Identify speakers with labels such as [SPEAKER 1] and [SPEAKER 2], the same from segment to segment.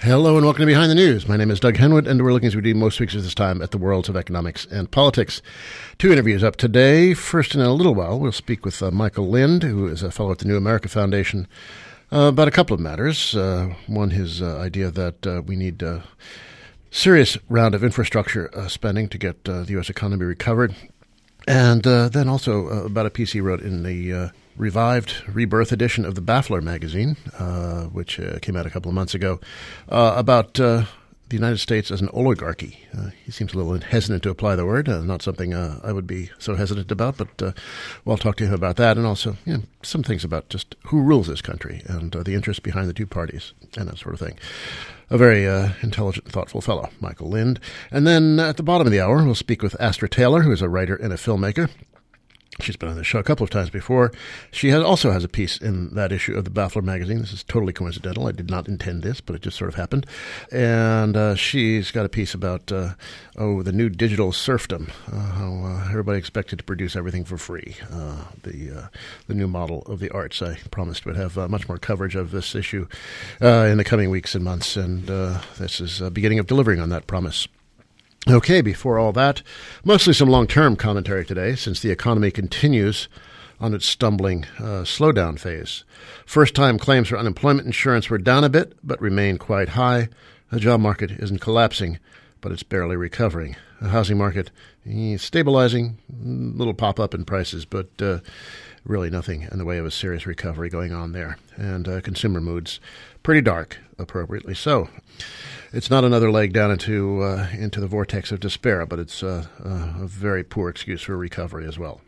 [SPEAKER 1] Hello and welcome to Behind the News. My name is Doug Henwood, and we're looking as we do most weeks at this time at the worlds of economics and politics. Two interviews up today. First, in a little while, we'll speak with Michael Lind, who is a fellow at the New America Foundation, about a couple of matters. One, his idea that we need a serious round of infrastructure spending to get the U.S. economy recovered. And then also about a piece he wrote in the revived Rebirth edition of the Baffler magazine, which came out a couple of months ago, about the United States as an oligarchy. He seems a little hesitant to apply the word, not something I would be so hesitant about, but we'll talk to him about that, and also some things about just who rules this country and the interests behind the two parties and that sort of thing. A very intelligent, thoughtful fellow, Michael Lind. And then at the bottom of the hour, we'll speak with Astra Taylor, who is a writer and a filmmaker. She's been on the show a couple of times before. She also has a piece in that issue of the Baffler magazine. This is totally coincidental. I did not intend this, but it just sort of happened. And she's got a piece about, the new digital serfdom, how everybody expected to produce everything for free. The new model of the arts. I promised would have much more coverage of this issue in the coming weeks and months, and this is a beginning of delivering on that promise. Okay, before all that, mostly some long-term commentary today, since the economy continues on its stumbling slowdown phase. First-time claims for unemployment insurance were down a bit, but remain quite high. The job market isn't collapsing, but it's barely recovering. The housing market is stabilizing, little pop-up in prices, but really nothing in the way of a serious recovery going on there. And consumer moods pretty dark, appropriately so. It's not another leg down into the vortex of despair, but it's a very poor excuse for recovery as well.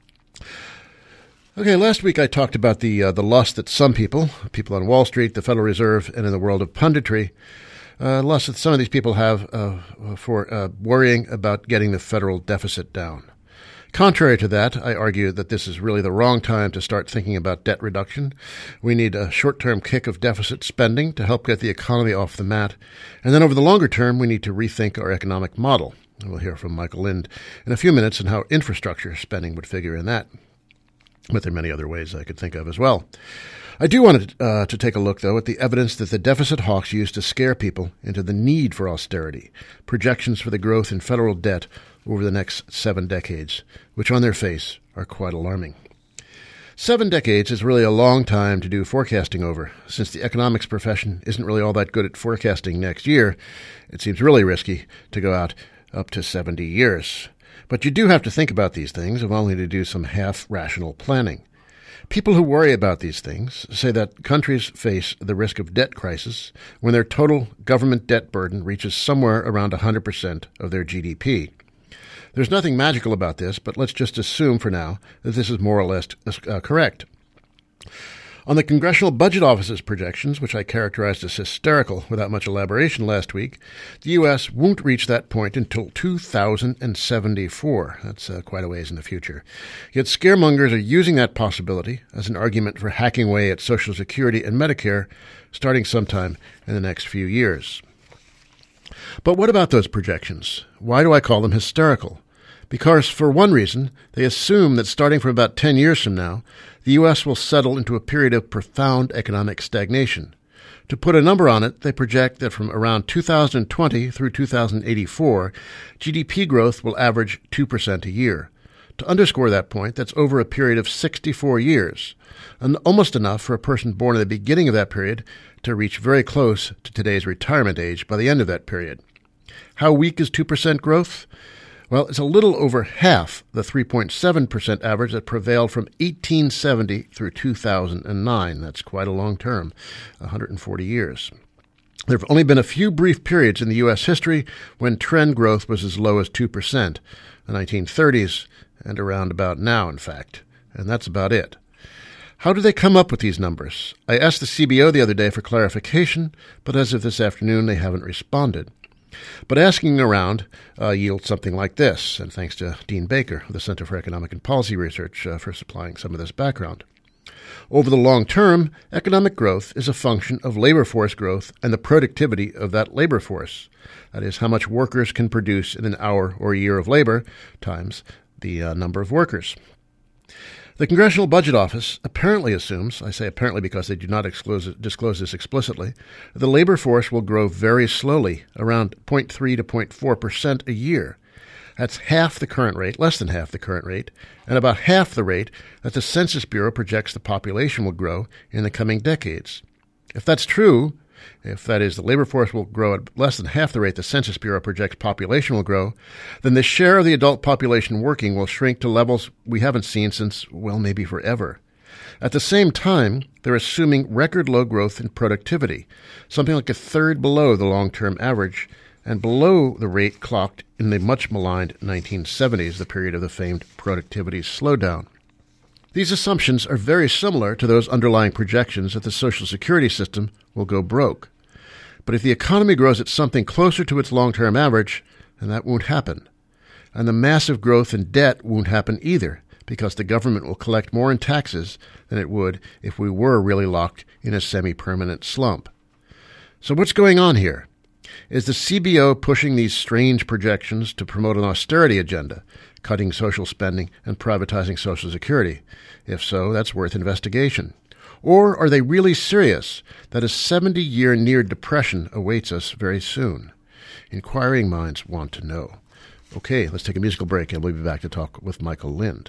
[SPEAKER 1] Okay, last week I talked about the lust that some people on Wall Street, the Federal Reserve, and in the world of punditry, lust that some of these people have for worrying about getting the federal deficit down. Contrary to that, I argue that this is really the wrong time to start thinking about debt reduction. We need a short-term kick of deficit spending to help get the economy off the mat. And then over the longer term, we need to rethink our economic model. We'll hear from Michael Lind in a few minutes on how infrastructure spending would figure in that. But there are many other ways I could think of as well. I do want to take a look, though, at the evidence that the deficit hawks used to scare people into the need for austerity, projections for the growth in federal debt over the next 7 decades, which on their face are quite alarming. 7 decades is really a long time to do forecasting over. Since the economics profession isn't really all that good at forecasting next year, it seems really risky to go out up to 70 years. But you do have to think about these things, if only to do some half-rational planning. People who worry about these things say that countries face the risk of debt crisis when their total government debt burden reaches somewhere around 100% of their GDP. There's nothing magical about this, but let's just assume for now that this is more or less correct. On the Congressional Budget Office's projections, which I characterized as hysterical without much elaboration last week, the U.S. won't reach that point until 2074. That's quite a ways in the future. Yet scaremongers are using that possibility as an argument for hacking away at Social Security and Medicare starting sometime in the next few years. But what about those projections? Why do I call them hysterical? Because, for one reason, they assume that starting from about 10 years from now, the U.S. will settle into a period of profound economic stagnation. To put a number on it, they project that from around 2020 through 2084, GDP growth will average 2% a year. To underscore that point, that's over a period of 64 years, and almost enough for a person born at the beginning of that period to reach very close to today's retirement age by the end of that period. How weak is 2% growth? Well, it's a little over half the 3.7% average that prevailed from 1870 through 2009. That's quite a long term, 140 years. There have only been a few brief periods in the U.S. history when trend growth was as low as 2%, the 1930s and around about now, in fact. And that's about it. How do they come up with these numbers? I asked the CBO the other day for clarification, but as of this afternoon, they haven't responded. But asking around yields something like this, and thanks to Dean Baker of the Center for Economic and Policy Research for supplying some of this background. Over the long term, economic growth is a function of labor force growth and the productivity of that labor force. That is, how much workers can produce in an hour or a year of labor times the number of workers. The Congressional Budget Office apparently assumes, I say apparently because they do not disclose this explicitly, that the labor force will grow very slowly, around 0.3 to 0.4% a year. That's half the current rate, less than half the current rate, and about half the rate that the Census Bureau projects the population will grow in the coming decades. If that's true, if that is the labor force will grow at less than half the rate the Census Bureau projects population will grow, then the share of the adult population working will shrink to levels we haven't seen since, well, maybe forever. At the same time, they're assuming record low growth in productivity, something like a third below the long-term average and below the rate clocked in the much-maligned 1970s, the period of the famed productivity slowdown. These assumptions are very similar to those underlying projections that the Social Security system will go broke. But if the economy grows at something closer to its long-term average, then that won't happen. And the massive growth in debt won't happen either, because the government will collect more in taxes than it would if we were really locked in a semi-permanent slump. So what's going on here? Is the CBO pushing these strange projections to promote an austerity agenda, cutting social spending and privatizing Social Security? If so, that's worth investigation. Or are they really serious that a 70-year near depression awaits us very soon? Inquiring minds want to know. Okay, let's take a musical break and we'll be back to talk with Michael Lind.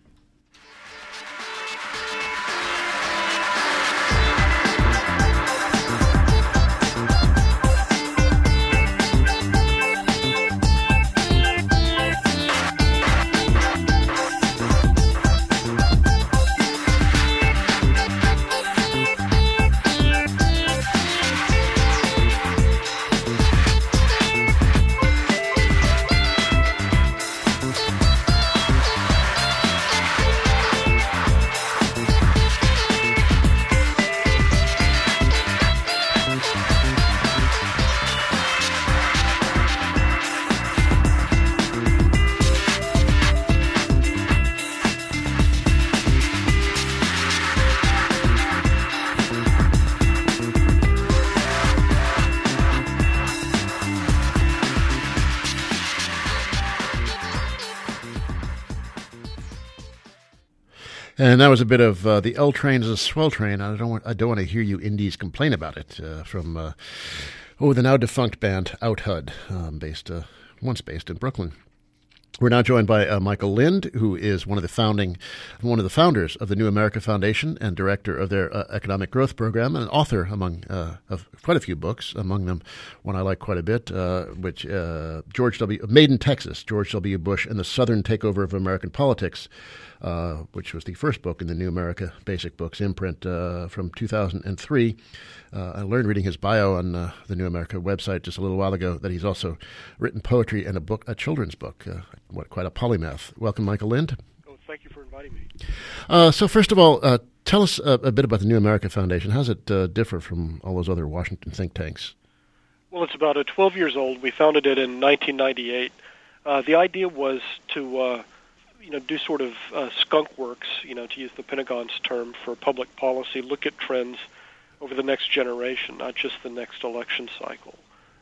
[SPEAKER 1] And that was a bit of the L train is a swell train. I don't want to hear you indies complain about it from the now defunct band Out HUD, once based in Brooklyn. We're now joined by Michael Lind, who is one of the founders of the New America Foundation and director of their economic growth program, and an author of quite a few books. Among them, one I like quite a bit, which Made in Texas, George W. Bush and the Southern Takeover of American Politics, which was the first book in the New America Basic Books imprint from 2003. I learned reading his bio on the New America website just a little while ago that he's also written poetry and a children's book. Quite a polymath. Welcome, Michael Lind.
[SPEAKER 2] Oh, thank you for inviting me.
[SPEAKER 1] So first of all, tell us a bit about the New America Foundation. How does it differ from all those other Washington think tanks?
[SPEAKER 2] Well, it's about 12 years old. We founded it in 1998. The idea was to do sort of skunk works, to use the Pentagon's term for public policy, look at trends over the next generation, not just the next election cycle.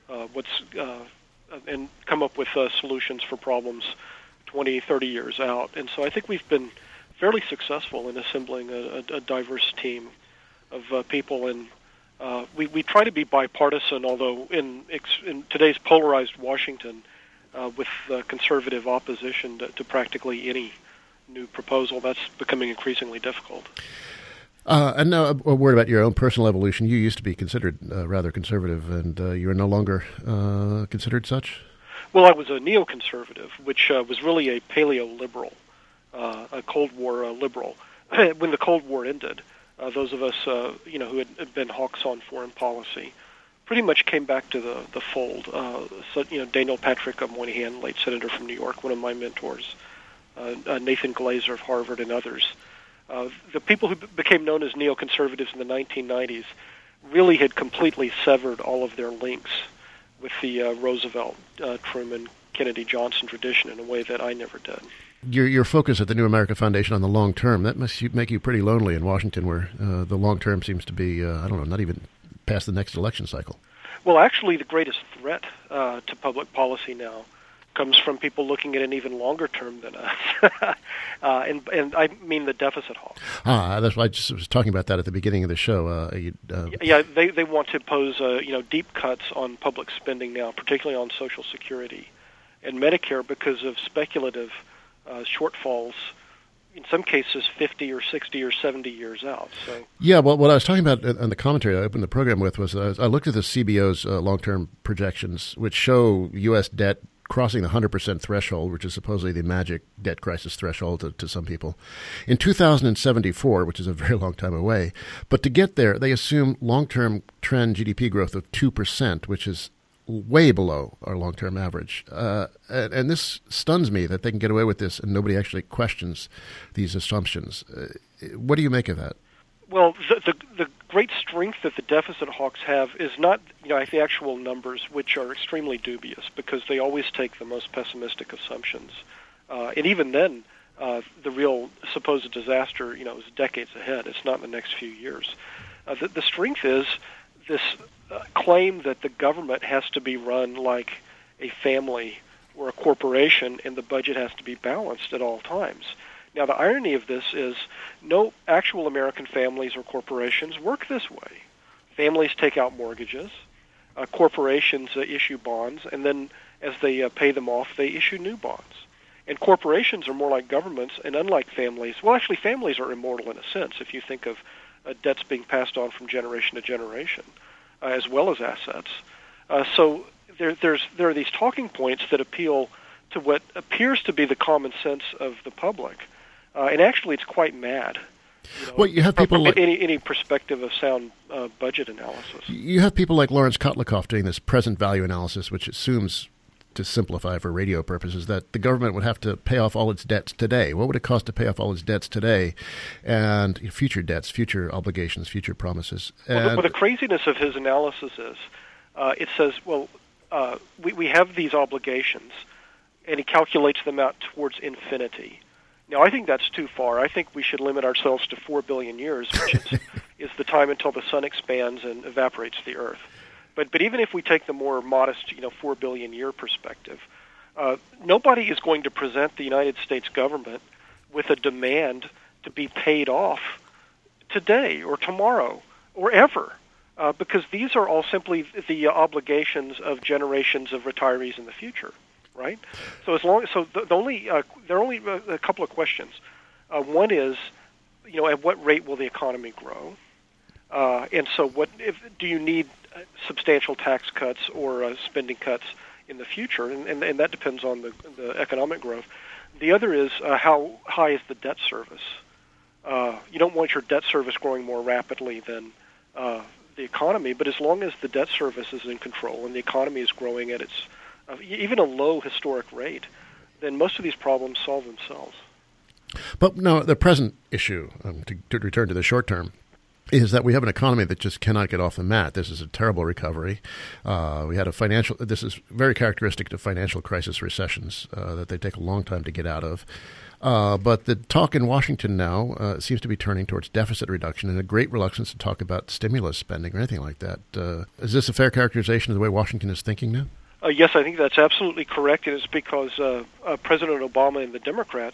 [SPEAKER 2] And come up with solutions for problems 20, 30 years out. And so I think we've been fairly successful in assembling a diverse team of people. And we try to be bipartisan, although in today's polarized Washington, with conservative opposition to practically any new proposal, that's becoming increasingly difficult.
[SPEAKER 1] And now a word about your own personal evolution. You used to be considered rather conservative, and you are no longer considered such?
[SPEAKER 2] Well, I was a neoconservative, which was really a paleo-liberal, a Cold War liberal. When the Cold War ended, those of us who had been hawks on foreign policy pretty much came back to the fold. Daniel Patrick Moynihan, late senator from New York, one of my mentors, Nathan Glazer of Harvard, and others. The people who became known as neoconservatives in the 1990s really had completely severed all of their links with the Roosevelt, Truman, Kennedy, Johnson tradition in a way that I never did.
[SPEAKER 1] Your focus at the New America Foundation on the long term, that must make you pretty lonely in Washington, where the long term seems to be, not even past the next election cycle.
[SPEAKER 2] Well, actually, the greatest threat to public policy now comes from people looking at an even longer term than us, and I mean the deficit hawks.
[SPEAKER 1] That's why I just was talking about that at the beginning of the show.
[SPEAKER 2] Yeah, they want to impose deep cuts on public spending now, particularly on Social Security and Medicare, because of speculative shortfalls. In some cases, 50 or 60 or 70 years out. So
[SPEAKER 1] yeah, well, what I was talking about on the commentary I opened the program with was I looked at the CBO's long-term projections, which show U.S. debt crossing the 100% threshold, which is supposedly the magic debt crisis threshold to some people, in 2074, which is a very long time away. But to get there, they assume long-term trend GDP growth of 2%, which is way below our long-term average. And this stuns me that they can get away with this and nobody actually questions these assumptions. What do you make of that?
[SPEAKER 2] Well, the great strength that the deficit hawks have is not the actual numbers, which are extremely dubious because they always take the most pessimistic assumptions. And even then, the real supposed disaster, is decades ahead. It's not in the next few years. The strength is this claim that the government has to be run like a family or a corporation and the budget has to be balanced at all times. Now, the irony of this is no actual American families or corporations work this way. Families take out mortgages, corporations issue bonds, and then as they pay them off, they issue new bonds. And corporations are more like governments, and unlike families, well, actually, families are immortal in a sense if you think of debts being passed on from generation to generation, as well as assets. So there are these talking points that appeal to what appears to be the common sense of the public. And actually, it's quite mad.
[SPEAKER 1] Well, you have people
[SPEAKER 2] from any perspective of sound budget analysis.
[SPEAKER 1] You have people like Lawrence Kotlikoff doing this present value analysis, which assumes, to simplify for radio purposes, that the government would have to pay off all its debts today. What would it cost to pay off all its debts today, and future debts, future obligations, future promises?
[SPEAKER 2] Well, the craziness of his analysis is, it says, we have these obligations, and he calculates them out towards infinity. Now, I think that's too far. I think we should limit ourselves to 4 billion years, which is the time until the sun expands and evaporates the Earth. But even if we take the more modest, 4 billion year perspective, nobody is going to present the United States government with a demand to be paid off today or tomorrow or ever, because these are all simply the obligations of generations of retirees in the future. Right. So there are only a couple of questions. One is, at what rate will the economy grow? And so, do you need substantial tax cuts or spending cuts in the future? And that depends on the economic growth. The other is how high is the debt service? You don't want your debt service growing more rapidly than the economy, but as long as the debt service is in control and the economy is growing at its even a low historic rate, then most of these problems solve themselves.
[SPEAKER 1] But no, the present issue, to return to the short term, is that we have an economy that just cannot get off the mat. This is a terrible recovery. We had this is very characteristic to financial crisis recessions, that they take a long time to get out of. But the talk in Washington now seems to be turning towards deficit reduction and a great reluctance to talk about stimulus spending or anything like that. Is this a fair characterization of the way Washington is thinking now?
[SPEAKER 2] Yes, I think that's absolutely correct, and it's because President Obama and the Democrats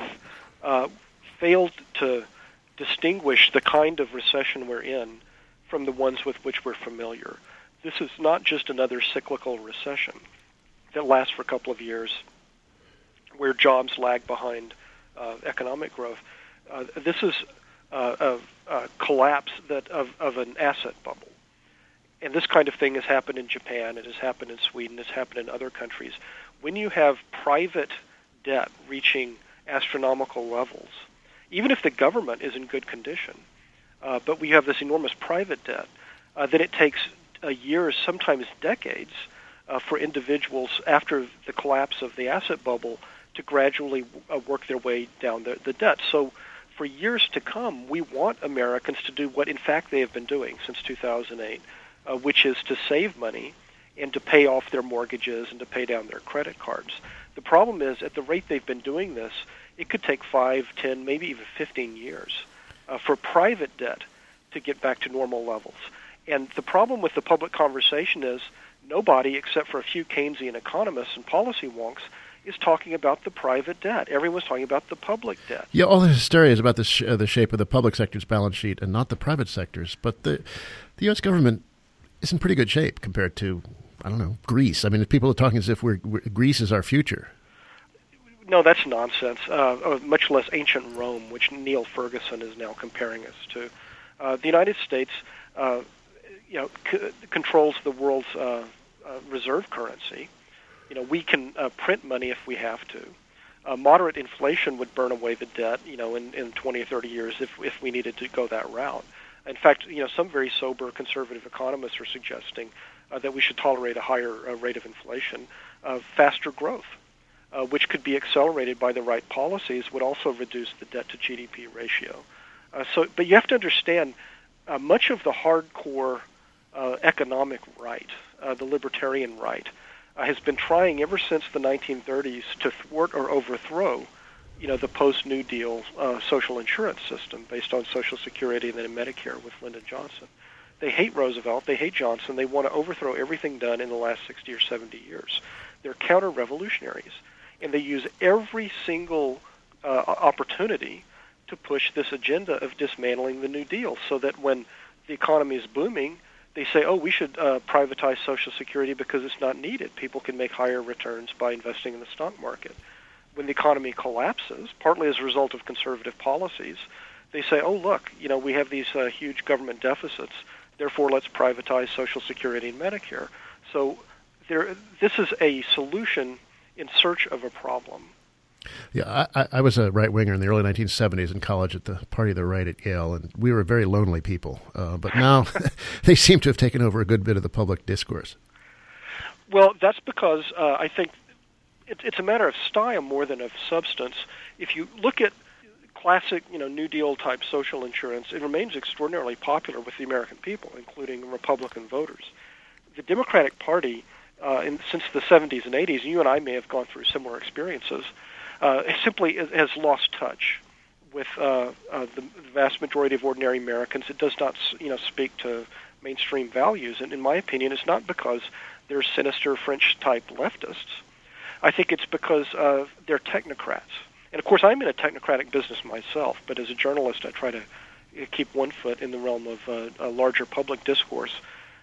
[SPEAKER 2] have failed to distinguish the kind of recession we're in from the ones with which we're familiar. This is not just another cyclical recession that lasts for a couple of years where jobs lag behind economic growth. This is a collapse of an asset bubble. And this kind of thing has happened in Japan, it has happened in Sweden, it's happened in other countries. When you have private debt reaching astronomical levels, even if the government is in good condition, but we have this enormous private debt, then it takes years, sometimes decades, for individuals after the collapse of the asset bubble to gradually work their way down the debt. So for years to come, we want Americans to do what in fact they have been doing since 2008, which is to save money and to pay off their mortgages and to pay down their credit cards. The problem is, at the rate they've been doing this, it could take 5, 10, maybe even 15 years for private debt to get back to normal levels. And the problem with the public conversation is nobody, except for a few Keynesian economists and policy wonks, is talking about the private debt. Everyone's talking about the public debt.
[SPEAKER 1] Yeah, all the hysteria is about the shape of the public sector's balance sheet and not the private sector's. But the U.S. government is in pretty good shape compared to, I don't know, Greece. I mean, people are talking as if Greece is our future.
[SPEAKER 2] No, that's nonsense. Much less ancient Rome, which Neil Ferguson is now comparing us to. The United States, controls the world's reserve currency. We can print money if we have to. Moderate inflation would burn away the debt, in 20 or 30 years if we needed to go that route. In fact, some very sober conservative economists are suggesting that we should tolerate a higher rate of inflation. Faster growth, which could be accelerated by the right policies, would also reduce the debt to GDP ratio. But you have to understand, much of the hardcore economic right, the libertarian right, has been trying ever since the 1930s to thwart or overthrow, the post-New Deal social insurance system based on Social Security and then Medicare with Lyndon Johnson. They hate Roosevelt, they hate Johnson, they want to overthrow everything done in the last 60 or 70 years. They're counter-revolutionaries, and they use every single opportunity to push this agenda of dismantling the New Deal, so that when the economy is booming, they say, we should privatize Social Security because it's not needed. People can make higher returns by investing in the stock market. When the economy collapses, partly as a result of conservative policies, they say, look, we have these huge government deficits, therefore let's privatize Social Security and Medicare. So this is a solution in search of a problem.
[SPEAKER 1] Yeah, I was a right-winger in the early 1970s in college at the Party of the Right at Yale, and we were very lonely people. But now they seem to have taken over a good bit of the public discourse.
[SPEAKER 2] Well, that's because I think it's a matter of style more than of substance. If you look at classic, New Deal-type social insurance, it remains extraordinarily popular with the American people, including Republican voters. The Democratic Party, since the 70s and 80s, and you and I may have gone through similar experiences, simply has lost touch with the vast majority of ordinary Americans. It does not, speak to mainstream values. And in my opinion, it's not because they're sinister French-type leftists. I think it's because they're technocrats. And, of course, I'm in a technocratic business myself, but as a journalist, I try to keep one foot in the realm of a larger public discourse.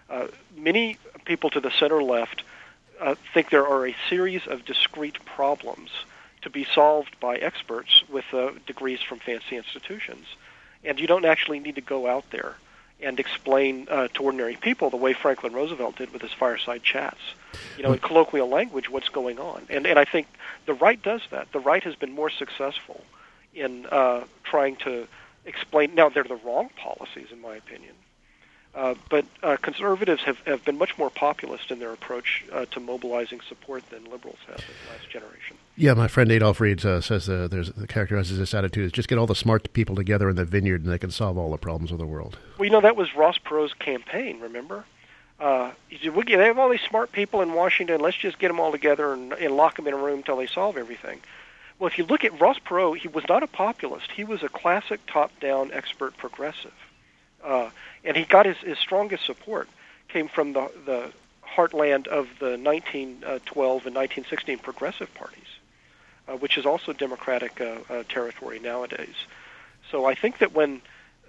[SPEAKER 2] Many people to the center-left think there are a series of discrete problems to be solved by experts with degrees from fancy institutions. And you don't actually need to go out there and explain to ordinary people the way Franklin Roosevelt did with his fireside chats, in colloquial language, what's going on. And I think the right does that. The right has been more successful in trying to explain. Now, they're the wrong policies, in my opinion. But conservatives have been much more populist in their approach to mobilizing support than liberals have in the last generation.
[SPEAKER 1] Yeah, my friend Adolph Reed says characterizes this attitude as just get all the smart people together in the vineyard and they can solve all the problems of the world.
[SPEAKER 2] Well, that was Ross Perot's campaign, remember? He said, they have all these smart people in Washington, let's just get them all together and lock them in a room until they solve everything. Well, if you look at Ross Perot, he was not a populist. He was a classic top-down expert progressive. And he got his strongest support came from the heartland of the 1912 and 1916 progressive parties, which is also Democratic territory nowadays. So I think that when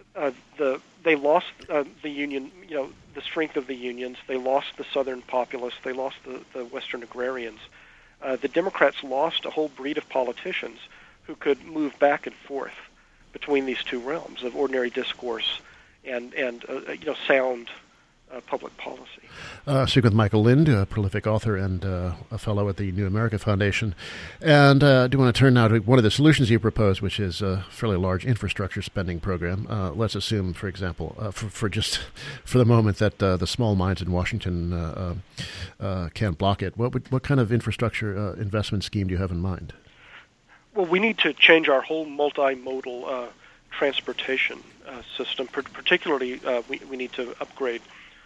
[SPEAKER 2] they lost the Union, the strength of the unions, they lost the Southern populists, they lost the Western agrarians, the Democrats lost a whole breed of politicians who could move back and forth between these two realms of ordinary discourse and sound public policy.
[SPEAKER 1] Speak with Michael Lind, a prolific author and a fellow at the New America Foundation. And I do want to turn now to one of the solutions you proposed, which is a fairly large infrastructure spending program. Let's assume, for example, for the moment that the small mines in Washington can't block it. What kind of infrastructure investment scheme do you have in mind?
[SPEAKER 2] Well, we need to change our whole multimodal transportation system. Particularly, we need to upgrade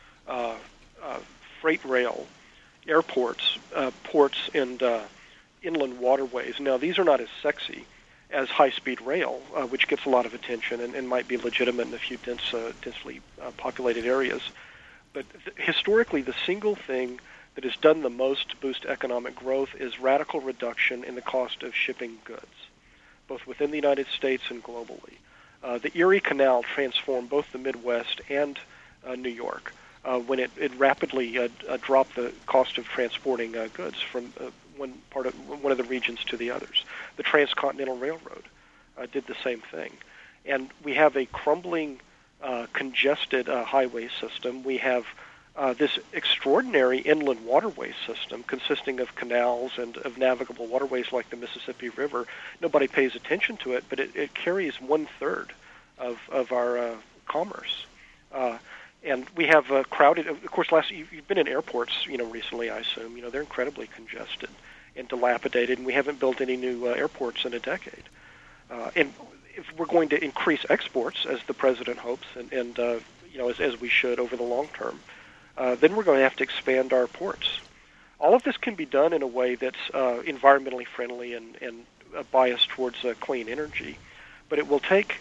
[SPEAKER 2] freight rail, airports, ports, and inland waterways. Now, these are not as sexy as high-speed rail, which gets a lot of attention and might be legitimate in a few densely populated areas. But historically, the single thing that has done the most to boost economic growth is radical reduction in the cost of shipping goods, both within the United States and globally. The Erie Canal transformed both the Midwest and New York when it rapidly dropped the cost of transporting goods from one of the regions to the others. The Transcontinental Railroad did the same thing. And we have a crumbling, congested highway system. We have this extraordinary inland waterway system consisting of canals and of navigable waterways like the Mississippi River. Nobody pays attention to it, but it carries 1/3 of our commerce. And we have crowded. Of course, you've been in airports, recently. I assume they're incredibly congested and dilapidated, and we haven't built any new airports in a decade. And if we're going to increase exports, as the president hopes, and as we should over the long term, then we're going to have to expand our ports. All of this can be done in a way that's environmentally friendly and biased towards clean energy, but it will take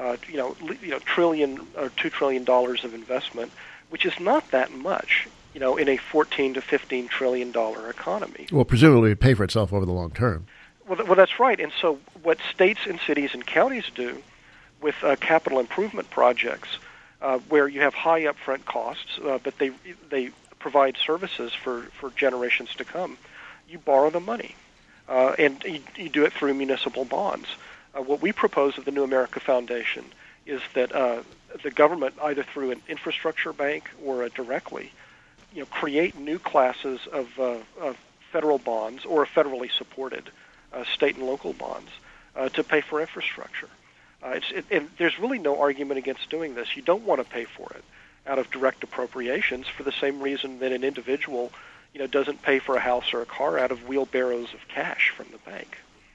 [SPEAKER 2] trillion or $2 trillion of investment, which is not that much, in a $14 to $15 trillion economy.
[SPEAKER 1] Well, presumably it would pay for itself over the long term.
[SPEAKER 2] Well, that's right. And so what states and cities and counties do with capital improvement projects, where you have high upfront costs, but they provide services for generations to come, you borrow the money, and you do it through municipal bonds. What we propose at the New America Foundation is that the government, either through an infrastructure bank or directly, create new classes of federal bonds or federally supported state and local bonds to pay for infrastructure. And there's really no argument against doing this. You don't want to pay for it out of direct appropriations for the same reason that an individual, doesn't pay for a house or a car out of wheelbarrows of cash from the bank.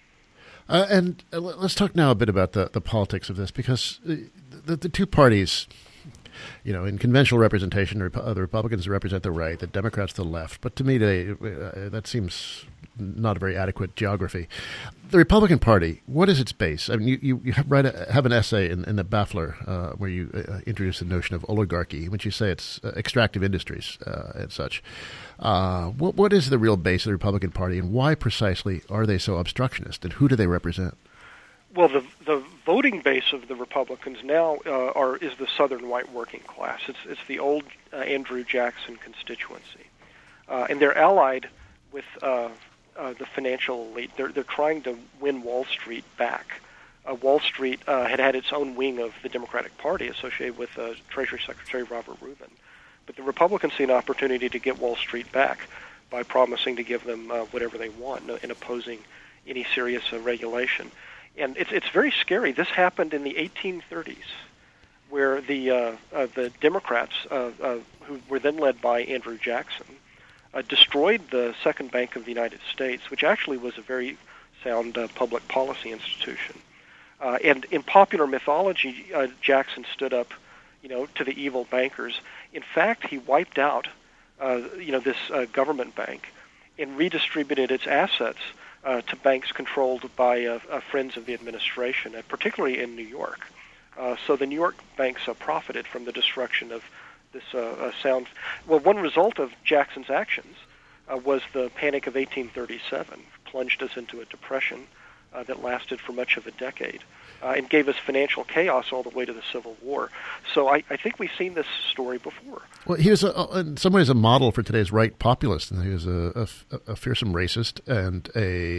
[SPEAKER 1] And let's talk now a bit about the politics of this, because the two parties, in conventional representation, the Republicans represent the right, the Democrats the left. But to me, that seems not a very adequate geography. The Republican Party, what is its base? I mean, you have an essay in the Baffler where you introduce the notion of oligarchy, which you say it's extractive industries and such. What is the real base of the Republican Party, and why precisely are they so obstructionist, and who do they represent?
[SPEAKER 2] Well, the voting base of the Republicans now is the Southern white working class. It's the old Andrew Jackson constituency, and they're allied with the financial elite. They're trying to win Wall Street back. Wall Street had its own wing of the Democratic Party associated with Treasury Secretary Robert Rubin, but the Republicans see an opportunity to get Wall Street back by promising to give them whatever they want in opposing any serious regulation. And it's very scary. This happened in the 1830s, where the Democrats, who were then led by Andrew Jackson, destroyed the Second Bank of the United States, which actually was a very sound public policy institution. And in popular mythology, Jackson stood up, to the evil bankers. In fact, he wiped out, this government bank and redistributed its assets to banks controlled by friends of the administration, particularly in New York. So the New York banks profited from the destruction of this sound. Well, one result of Jackson's actions was the Panic of 1837, plunged us into a depression that lasted for much of a decade and gave us financial chaos all the way to the Civil War. So I think we've seen this story before.
[SPEAKER 1] Well, he was in some ways a model for today's right populist, and he was a fearsome racist and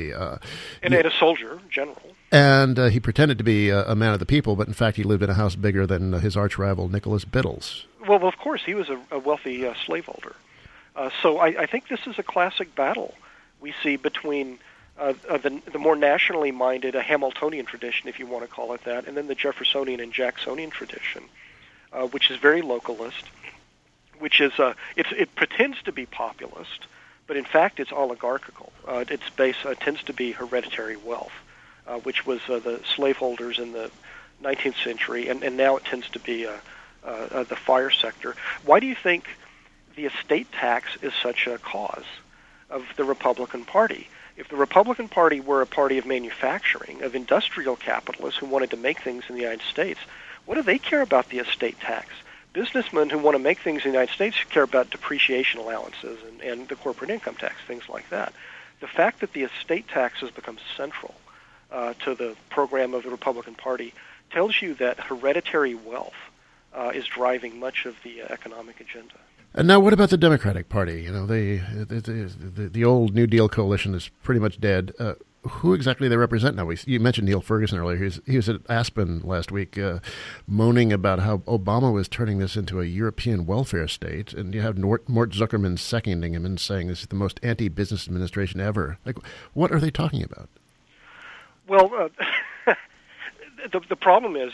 [SPEAKER 2] a soldier general.
[SPEAKER 1] And he pretended to be a man of the people, but in fact he lived in a house bigger than his arch rival Nicholas Biddles.
[SPEAKER 2] Well, of course, he was a wealthy slaveholder. So I think this is a classic battle we see between the more nationally minded, a Hamiltonian tradition, if you want to call it that, and then the Jeffersonian and Jacksonian tradition, which is very localist, which is it pretends to be populist, but in fact it's oligarchical. Its base tends to be hereditary wealth, which was the slaveholders in the 19th century, and now it tends to be the fire sector. Why do you think the estate tax is such a cause of the Republican Party? If the Republican Party were a party of manufacturing, of industrial capitalists who wanted to make things in the United States, what do they care about the estate tax? Businessmen who want to make things in the United States care about depreciation allowances and the corporate income tax, things like that. The fact that the estate tax has become central to the program of the Republican Party tells you that hereditary wealth is driving much of the economic agenda.
[SPEAKER 1] And now, what about the Democratic Party? You know, the old New Deal coalition is pretty much dead. Who exactly do they represent now? You mentioned Neil Ferguson earlier. He was at Aspen last week moaning about how Obama was turning this into a European welfare state, and you have Mort Zuckerman seconding him and saying this is the most anti-business administration ever. Like, what are they talking about?
[SPEAKER 2] Well, the problem is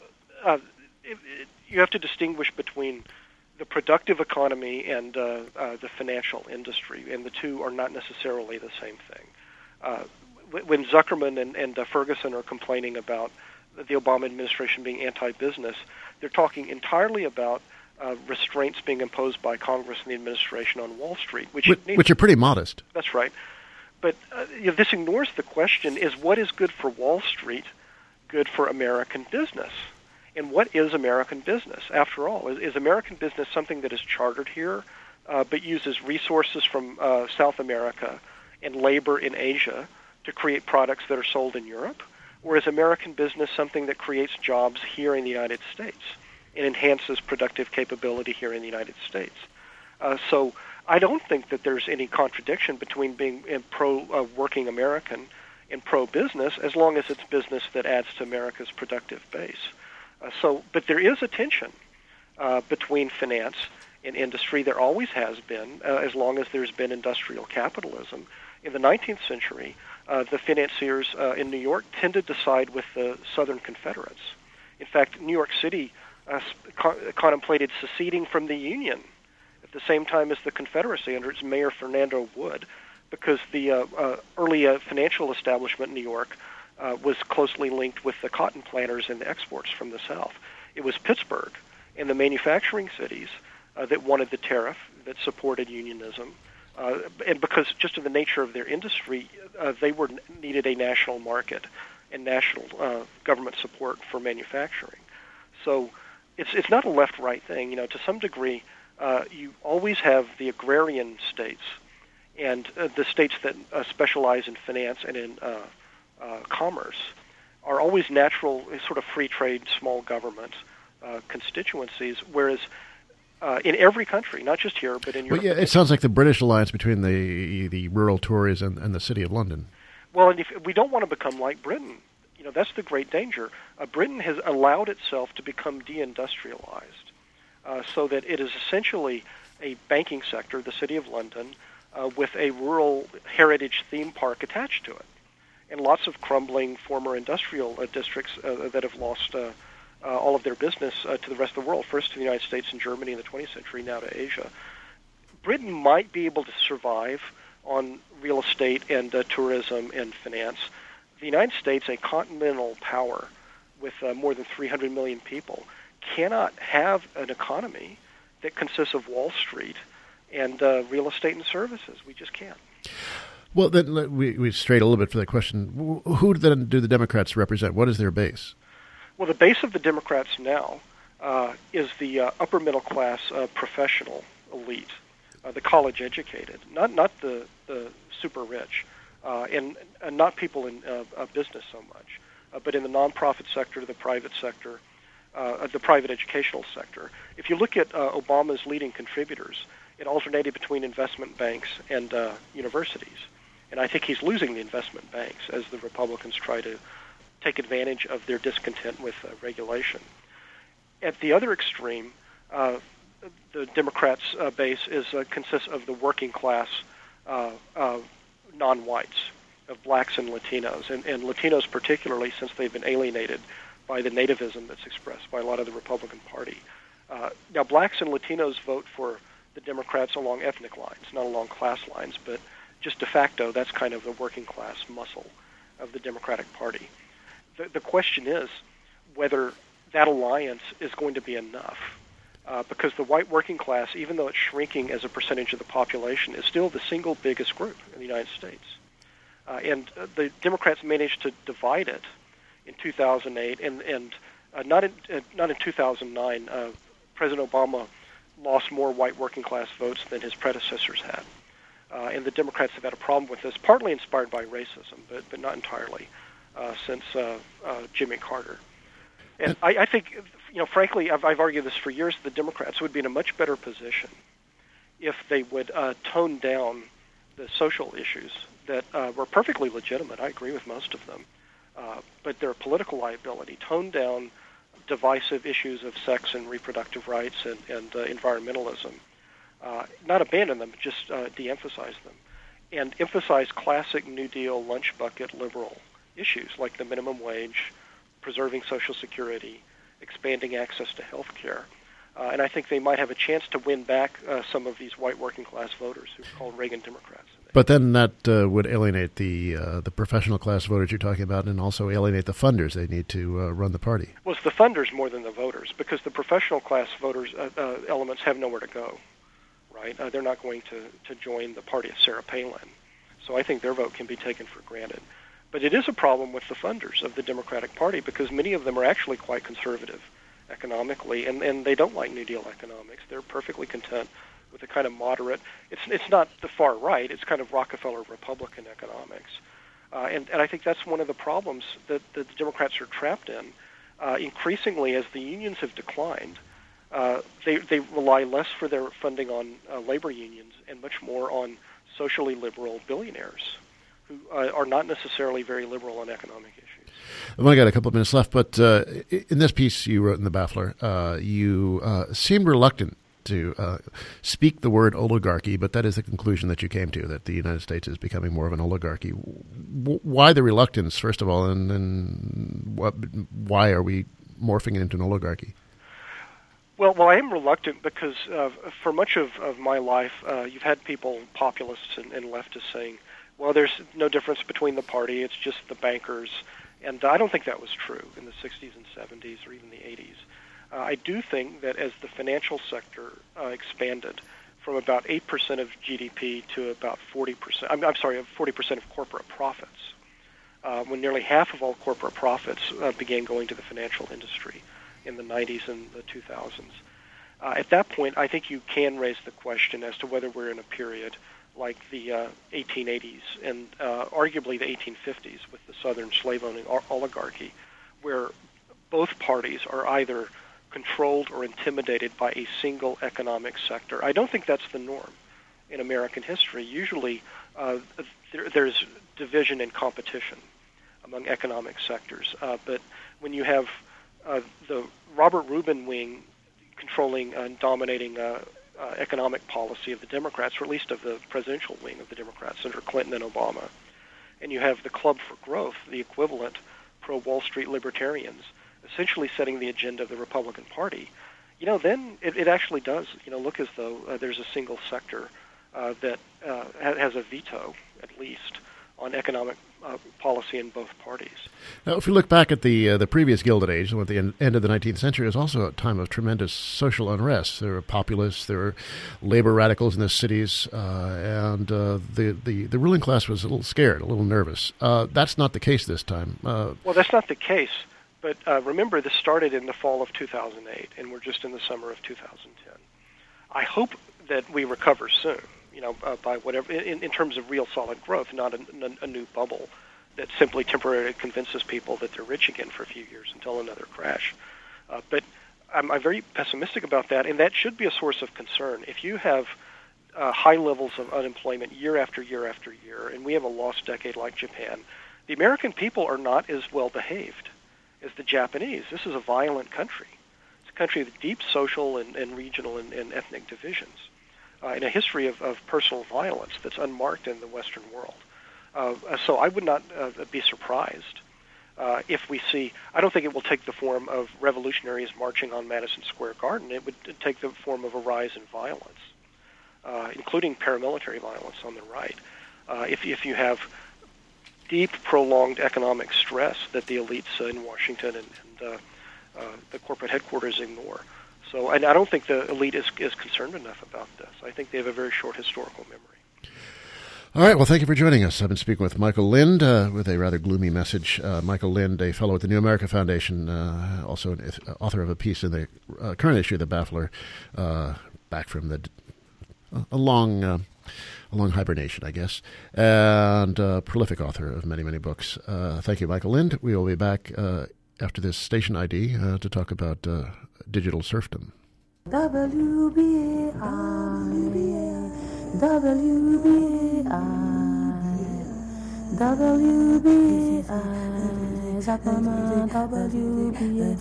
[SPEAKER 2] you have to distinguish between the productive economy and the financial industry, and the two are not necessarily the same thing. When Zuckerman and Ferguson are complaining about the Obama administration being anti-business, they're talking entirely about restraints being imposed by Congress and the administration on Wall Street, which
[SPEAKER 1] are pretty modest.
[SPEAKER 2] That's right. But this ignores the question, is what is good for Wall Street good for American business? And what is American business? After all, is American business something that is chartered here but uses resources from South America and labor in Asia to create products that are sold in Europe? Or is American business something that creates jobs here in the United States and enhances productive capability here in the United States? So I don't think that there's any contradiction between being pro-working American and pro-business, as long as it's business that adds to America's productive base. But there is a tension between finance and industry. There always has been, as long as there's been industrial capitalism. In the 19th century, the financiers in New York tended to side with the Southern Confederates. In fact, New York City contemplated seceding from the Union at the same time as the Confederacy under its mayor, Fernando Wood, because the early financial establishment in New York was closely linked with the cotton planters and the exports from the South. It was Pittsburgh and the manufacturing cities that wanted the tariff, that supported unionism, and because just of the nature of their industry, they needed a national market and national government support for manufacturing. So it's not a left-right thing. You know, to some degree, you always have the agrarian states and the states that specialize in finance and in commerce are always natural, sort of free trade, small government constituencies, whereas in every country, not just here, but in Europe.
[SPEAKER 1] Well, yeah, it sounds like the British alliance between the rural Tories and the City of London.
[SPEAKER 2] Well, and if we don't want to become like Britain, you know, that's the great danger. Britain has allowed itself to become deindustrialized, so that it is essentially a banking sector, the City of London, with a rural heritage theme park attached to it, and lots of crumbling former industrial districts that have lost all of their business to the rest of the world, first to the United States and Germany in the 20th century, now to Asia. Britain might be able to survive on real estate and tourism and finance. The United States, a continental power with more than 300 million people, cannot have an economy that consists of Wall Street and real estate and services. We just can't.
[SPEAKER 1] Well, then we strayed a little bit for that question. Who then do the Democrats represent? What is their base?
[SPEAKER 2] Well, the base of the Democrats now is the upper middle class professional elite, the college educated, not the super rich, and not people in business so much, but in the nonprofit sector, the private sector, the private educational sector. If you look at Obama's leading contributors, it alternated between investment banks and universities. And I think he's losing the investment banks as the Republicans try to take advantage of their discontent with regulation. At the other extreme, the Democrats' base consists of the working class non-whites, of blacks and Latinos, and Latinos particularly, since they've been alienated by the nativism that's expressed by a lot of the Republican Party. Now, blacks and Latinos vote for the Democrats along ethnic lines, not along class lines, but just de facto, that's kind of the working class muscle of the Democratic Party. The question is whether that alliance is going to be enough, because the white working class, even though it's shrinking as a percentage of the population, is still the single biggest group in the United States. And the Democrats managed to divide it in 2008, and not in 2009, President Obama lost more white working class votes than his predecessors had. And the Democrats have had a problem with this, partly inspired by racism, but not entirely, since Jimmy Carter. And I think, frankly, I've argued this for years, the Democrats would be in a much better position if they would tone down the social issues that were perfectly legitimate. I agree with most of them. But they're a political liability. Tone down divisive issues of sex and reproductive rights and environmentalism. Not abandon them, just de-emphasize them. And emphasize classic New Deal lunch bucket liberal issues like the minimum wage, preserving Social Security, expanding access to health care. And I think they might have a chance to win back some of these white working class voters who call Reagan Democrats.
[SPEAKER 1] But then that would alienate the professional class voters you're talking about, and also alienate the funders. They need to run the party.
[SPEAKER 2] Well, it's the funders more than the voters, because the professional class voters elements have nowhere to go, right? They're not going to join the party of Sarah Palin. So I think their vote can be taken for granted. But it is a problem with the funders of the Democratic Party, because many of them are actually quite conservative economically, and they don't like New Deal economics. They're perfectly content with a kind of moderate, it's not the far right, it's kind of Rockefeller Republican economics. And I think that's one of the problems that the Democrats are trapped in. Increasingly, as the unions have declined, they rely less for their funding on labor unions and much more on socially liberal billionaires who are not necessarily very liberal on economic issues.
[SPEAKER 1] I've only got a couple of minutes left, but in this piece you wrote in the Baffler, you seemed reluctant to speak the word oligarchy, but that is the conclusion that you came to, that the United States is becoming more of an oligarchy. Why the reluctance, first of all, and then why are we morphing it into an oligarchy?
[SPEAKER 2] Well, I am reluctant because for much of my life, you've had people, populists and leftists, saying, well, there's no difference between the party, it's just the bankers. And I don't think that was true in the 60s and 70s or even the 80s. I do think that as the financial sector expanded from about 8% of GDP to about 40%, I'm sorry, 40% of corporate profits, when nearly half of all corporate profits began going to the financial industry in the 90s and the 2000s. At that point, I think you can raise the question as to whether we're in a period like the 1880s and arguably the 1850s with the Southern slave-owning oligarchy, where both parties are either controlled or intimidated by a single economic sector. I don't think that's the norm in American history. Usually there's division and competition among economic sectors. But when you have the Robert Rubin wing controlling and dominating economic policy of the Democrats, or at least of the presidential wing of the Democrats under Clinton and Obama, and you have the Club for Growth, the equivalent pro-Wall Street libertarians, essentially setting the agenda of the Republican Party, then it actually does, look as though there's a single sector that has a veto, at least, on economic policy in both parties.
[SPEAKER 1] Now, if we look back at the previous Gilded Age, at the end of the 19th century, it was also a time of tremendous social unrest. There were populists, there were labor radicals in the cities, and the ruling class was a little scared, a little nervous. That's not the case this time.
[SPEAKER 2] Well, that's not the case. But remember, this started in the fall of 2008, and we're just in the summer of 2010. I hope that we recover soon, by whatever, in terms of real solid growth, not a new bubble that simply temporarily convinces people that they're rich again for a few years until another crash. But I'm very pessimistic about that, and that should be a source of concern. If you have high levels of unemployment year after year after year, and we have a lost decade like Japan, the American people are not as well behaved as the Japanese. This is a violent country. It's a country with deep social and regional and ethnic divisions, and a history of personal violence that's unmarked in the Western world. So I would not be surprised if we see, I don't think it will take the form of revolutionaries marching on Madison Square Garden. It would take the form of a rise in violence, including paramilitary violence on the right. If you have deep, prolonged economic stress that the elites in Washington and the corporate headquarters ignore. So I don't think the elite is concerned enough about this. I think they have a very short historical memory.
[SPEAKER 1] All right. Well, thank you for joining us. I've been speaking with Michael Lind with a rather gloomy message. Michael Lind, a fellow at the New America Foundation, also an author of a piece in the current issue of The Baffler, back from a long hibernation, I guess, and prolific author of many, many books. Thank you, Michael Lind. We will be back after this station ID to talk about digital serfdom.
[SPEAKER 3] WBAI, Zakama, WBAI,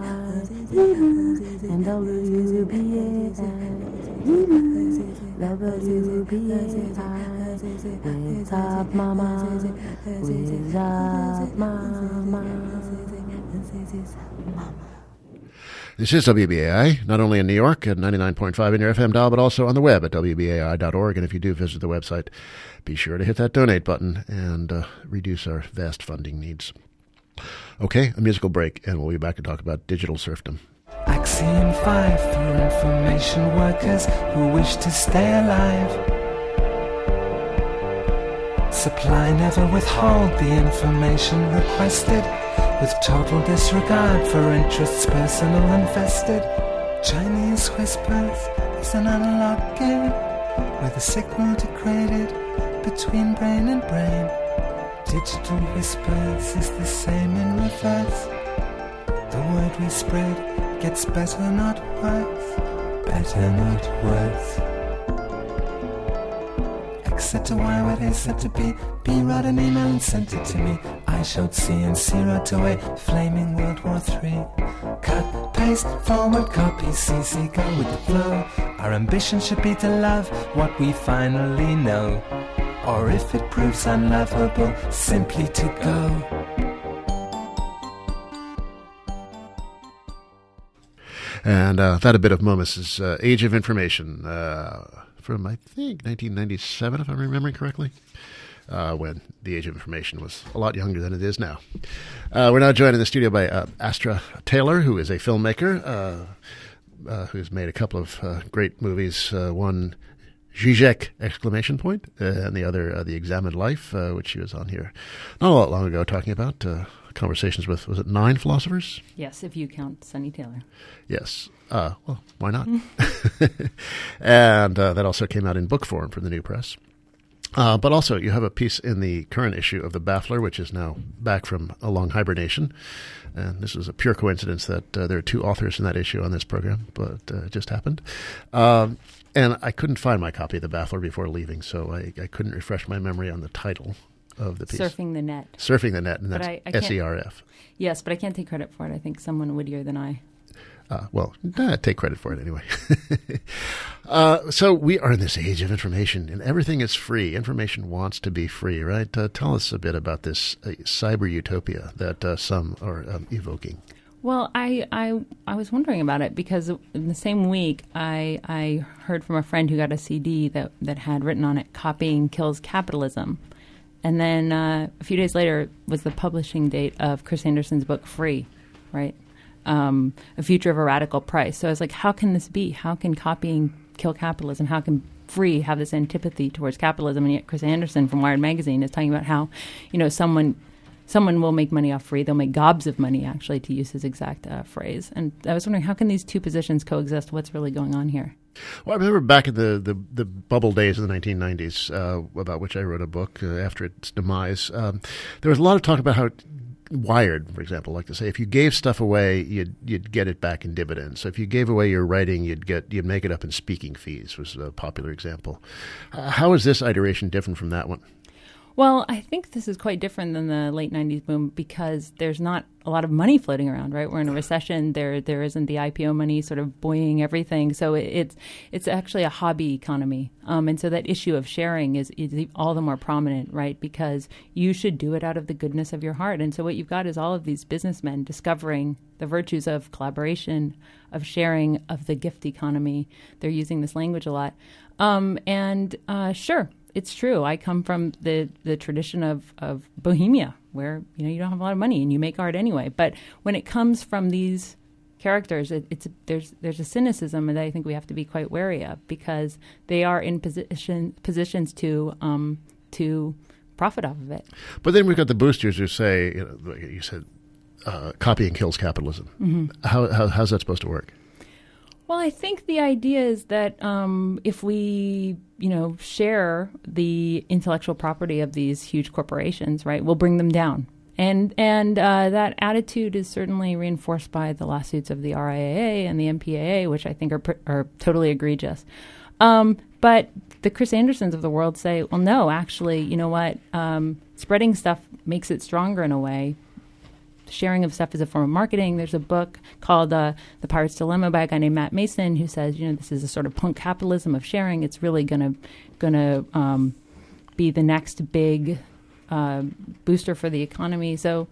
[SPEAKER 3] and WBAI, with Top Mama, with Top Mama.
[SPEAKER 1] This is WBAI, not only in New York at 99.5 in your FM dial, but also on the web at WBAI.org. And if you do visit the website, be sure to hit that donate button and reduce our vast funding needs. Okay, a musical break, and we'll be back to talk about digital serfdom.
[SPEAKER 4] Axiom 5 for information workers who wish to stay alive. Supply never withhold the information requested, with total disregard for interests personal and vested. Chinese whispers is an analog game, where the signal degraded between brain and brain. Digital whispers is the same in reverse. The word we spread gets better, not worse. Better, not worse. X said to Y what A said to B. B wrote an email and sent it to me. I showed C and C wrote away. Flaming World War III. Cut, paste, forward, copy, CC, go with the flow. Our ambition should be to love what we finally know. Or if it proves unlovable, simply to go.
[SPEAKER 1] And that a bit of Momus's Age of Information from, I think, 1997, if I'm remembering correctly, when the Age of Information was a lot younger than it is now. We're now joined in the studio by Astra Taylor, who is a filmmaker who's made a couple of great movies. One, Zizek! And the other, The Examined Life, which she was on here not a lot long ago talking about. Conversations with, was it 9 philosophers?
[SPEAKER 5] Yes, if you count Sunny Taylor.
[SPEAKER 1] Yes. Well, why not? And that also came out in book form from the New Press. But also, you have a piece in the current issue of The Baffler, which is now back from a long hibernation. And this was a pure coincidence that there are 2 authors in that issue on this program, but it just happened. And I couldn't find my copy of The Baffler before leaving, so I couldn't refresh my memory on the title of the piece.
[SPEAKER 5] Surfing the Net.
[SPEAKER 1] Surfing the Net, and that's SERF.
[SPEAKER 5] Yes, but I can't take credit for it. I think someone wittier than I.
[SPEAKER 1] Well, take credit for it anyway. So we are in this age of information, and everything is free. Information wants to be free, right? Tell us a bit about this cyber utopia that some are evoking.
[SPEAKER 5] Well, I was wondering about it because in the same week I heard from a friend who got a CD that had written on it, "Copying Kills Capitalism." And then a few days later was the publishing date of Chris Anderson's book, Free, right? A Future of a Radical Price. So I was like, how can this be? How can copying kill capitalism? How can free have this antipathy towards capitalism? And yet Chris Anderson from Wired Magazine is talking about how, someone will make money off free. They'll make gobs of money, actually, to use his exact phrase. And I was wondering, how can these two positions coexist? What's really going on here?
[SPEAKER 1] Well, I remember back in the bubble days of the 1990s, about which I wrote a book after its demise. There was a lot of talk about how Wired, for example, like to say, if you gave stuff away, you'd get it back in dividends. So if you gave away your writing, you'd make it up in speaking fees. Was a popular example. How is this iteration different from that one?
[SPEAKER 5] Well, I think this is quite different than the late 90s boom because there's not a lot of money floating around, right? We're in a recession. There isn't the IPO money sort of buoying everything. So it's actually a hobby economy. And so that issue of sharing is all the more prominent, right? Because you should do it out of the goodness of your heart. And so what you've got is all of these businessmen discovering the virtues of collaboration, of sharing, of the gift economy. They're using this language a lot. Sure. It's true. I come from the tradition of Bohemia, where you don't have a lot of money and you make art anyway. But when it comes from these characters, there's a cynicism that I think we have to be quite wary of because they are in positions to to profit off of it.
[SPEAKER 1] But then we've got the boosters who say, like you said, copying kills capitalism. Mm-hmm. How's that supposed to work?
[SPEAKER 5] Well, I think the idea is that if we, share the intellectual property of these huge corporations, right, we'll bring them down. And that attitude is certainly reinforced by the lawsuits of the RIAA and the MPAA, which I think are totally egregious. But the Chris Andersons of the world say, well, no, actually, you know what? Spreading stuff makes it stronger in a way. Sharing of stuff is a form of marketing. There's a book called The Pirate's Dilemma by a guy named Matt Mason who says, this is a sort of punk capitalism of sharing. It's really gonna be the next big booster for the economy. So,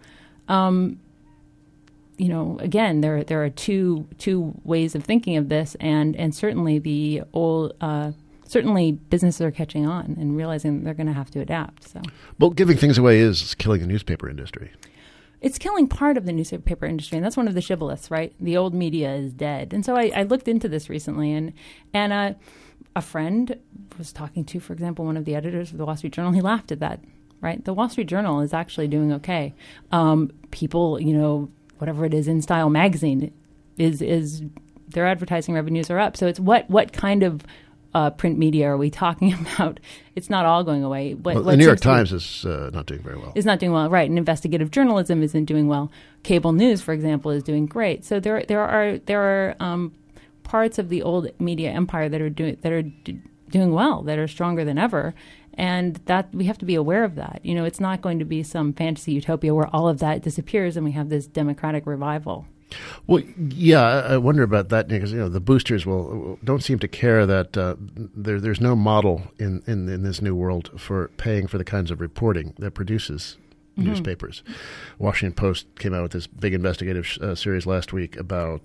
[SPEAKER 5] again, there are two ways of thinking of this, and certainly the old. Certainly, businesses are catching on and realizing they're going to have to adapt. So,
[SPEAKER 1] well, giving things away is killing the newspaper industry.
[SPEAKER 5] It's killing part of the newspaper industry, and that's one of the shibboleths, right? The old media is dead. And so I looked into this recently, and a friend was talking to, for example, one of the editors of the Wall Street Journal. He laughed at that, right? The Wall Street Journal is actually doing okay. People, whatever it is, InStyle magazine is their advertising revenues are up. So it's what kind of print media are we talking about? It's not all going away.
[SPEAKER 1] The New York Times is not doing very well.
[SPEAKER 5] Is not doing well, right? And investigative journalism isn't doing well. Cable news, for example, is doing great. So there are parts of the old media empire that are doing well, that are stronger than ever, and that we have to be aware of that. It's not going to be some fantasy utopia where all of that disappears and we have this democratic revival.
[SPEAKER 1] Well, yeah, I wonder about that because the boosters don't seem to care that there's no model in this new world for paying for the kinds of reporting that produces newspapers. Washington Post came out with this big investigative series last week about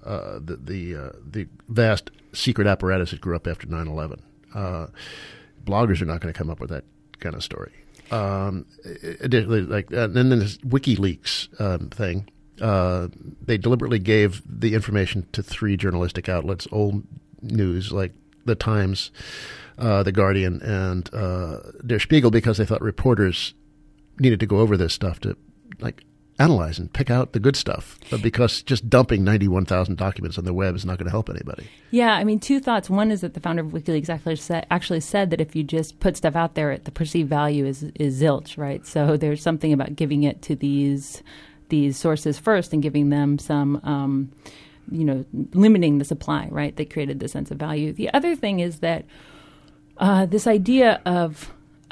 [SPEAKER 1] the vast secret apparatus that grew up after 9/11. Bloggers are not going to come up with that kind of story. And then this WikiLeaks thing. They deliberately gave the information to 3 journalistic outlets, old news like The Times, The Guardian, and Der Spiegel, because they thought reporters needed to go over this stuff to analyze and pick out the good stuff. But because just dumping 91,000 documents on the web is not going to help anybody.
[SPEAKER 5] Yeah, 2 thoughts. One is that the founder of WikiLeaks actually said that if you just put stuff out there, the perceived value is zilch, right? So there's something about giving it to these sources first and giving them some, limiting the supply, right? They created the sense of value. The other thing is that this idea of